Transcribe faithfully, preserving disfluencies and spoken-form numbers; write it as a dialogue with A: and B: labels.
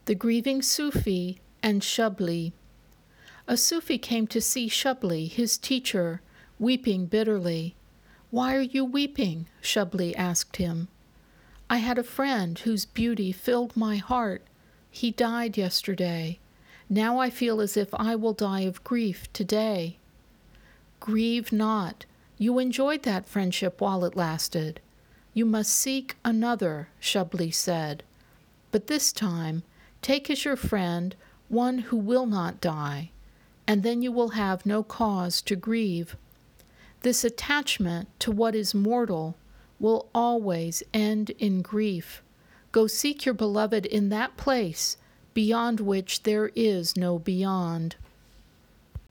A: The Grieving Sufi and Chablis. A Sufi came to see Chablis, his teacher, weeping bitterly. "Why are you weeping?" Chablis asked him. "I had a friend whose beauty filled my heart. He died yesterday. Now I feel as if I will die of grief today." "Grieve not. You enjoyed that friendship while it lasted. You must seek another," Chablis said. "But this time, take as your friend one who will not die, and then you will have no cause to grieve. This attachment to what is mortal will always end in grief. Go seek your beloved in that place beyond which there is no beyond."